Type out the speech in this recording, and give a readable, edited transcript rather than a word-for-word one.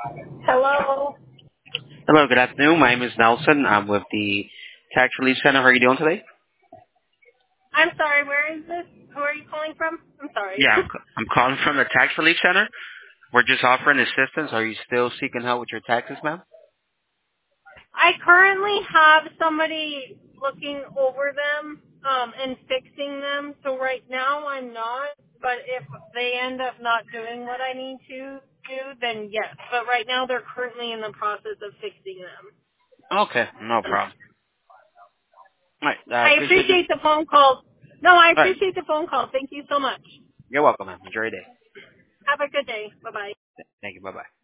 Hello. Hello, good afternoon. My name is Nelson. I'm with the Tax Relief Center. How are you doing today? I'm sorry, where is this? Who are you calling from? I'm sorry. Yeah, I'm calling from the Tax Relief Center. We're just offering assistance. Are you still seeking help with your taxes, ma'am? I currently have somebody looking over them and fixing them. So right now I'm not. But if they end up not doing what I need to do, then yes. But right now they're currently in the process of fixing them. Okay, no problem. All right, I I appreciate you. appreciate the phone call. No, I All right, appreciate the phone call. Thank you so much. you're welcome, ma'am. Enjoy your day. Have a good day. Bye-bye. Thank you. Bye-bye.